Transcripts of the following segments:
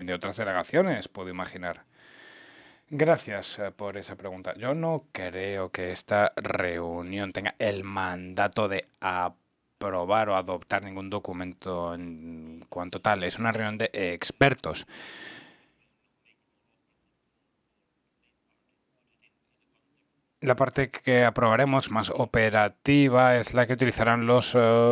de otras delegaciones, puedo imaginar. Gracias por esa pregunta. Yo no creo que esta reunión tenga el mandato de aprobar o adoptar ningún documento en cuanto tal. Es una reunión de expertos. La parte que aprobaremos más operativa es la que utilizarán los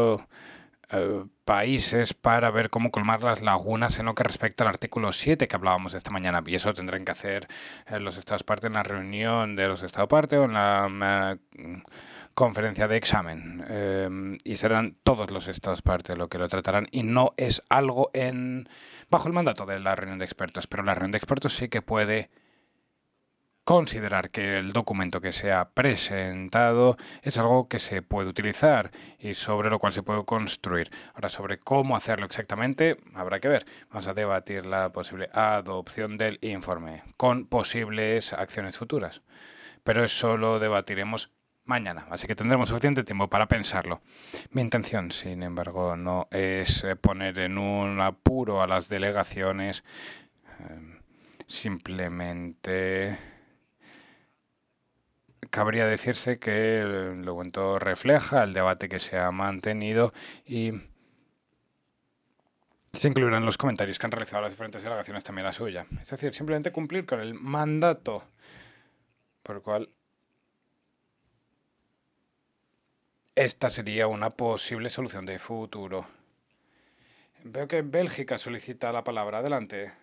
países para ver cómo colmar las lagunas en lo que respecta al artículo 7 que hablábamos esta mañana. Y eso tendrán que hacer los estados parte en la reunión de los estados parte o en la conferencia de examen. Y serán todos los estados parte lo que lo tratarán y no es algo bajo el mandato de la reunión de expertos. Pero la reunión de expertos sí que puede considerar que el documento que se ha presentado es algo que se puede utilizar y sobre lo cual se puede construir. Ahora, sobre cómo hacerlo exactamente, habrá que ver. Vamos a debatir la posible adopción del informe con posibles acciones futuras. Pero eso lo debatiremos mañana, así que tendremos suficiente tiempo para pensarlo. Mi intención, sin embargo, no es poner en un apuro a las delegaciones, simplemente cabría decirse que el documento refleja el debate que se ha mantenido y se incluirán los comentarios que han realizado las diferentes delegaciones también la suya. Es decir, simplemente cumplir con el mandato por el cual esta sería una posible solución de futuro. Veo que Bélgica solicita la palabra. Adelante.